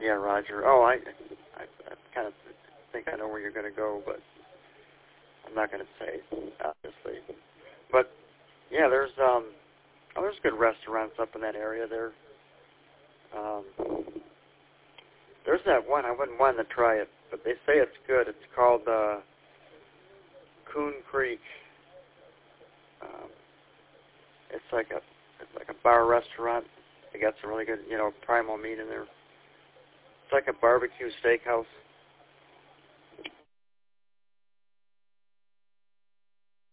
Yeah, Roger. Oh, I kind of think I know where you're going to go, but I'm not going to say, obviously. But yeah, there's good restaurants up in that area. There's that one. I wouldn't want to try it, but they say it's good. It's called Coon Creek. It's like a bar restaurant. They got some really good, primal meat in there. It's like a barbecue steakhouse.